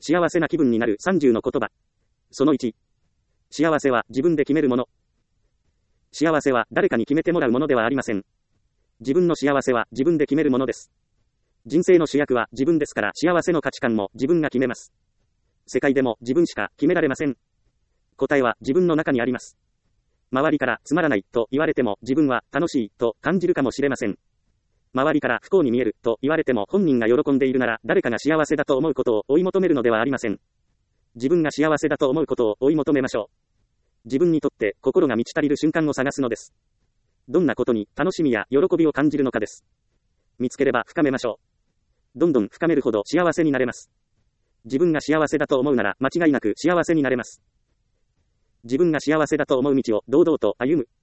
幸せな気分になる30の言葉。その1。幸せは自分で決めるもの。幸せは誰かに決めてもらうものではありません。自分の幸せは自分で決めるものです。人生の主役は自分ですから幸せの価値観も自分が決めます。世界でも自分しか決められません。答えは自分の中にあります。周りからつまらないと言われても自分は楽しいと感じるかもしれません。周りから不幸に見えると言われても本人が喜んでいるなら誰かが幸せだと思うことを追い求めるのではありません。自分が幸せだと思うことを追い求めましょう。自分にとって心が満ち足りる瞬間を探すのです。どんなことに楽しみや喜びを感じるのかです。見つければ深めましょう。どんどん深めるほど幸せになれます。自分が幸せだと思うなら間違いなく幸せになれます。自分が幸せだと思う道を堂々と歩む。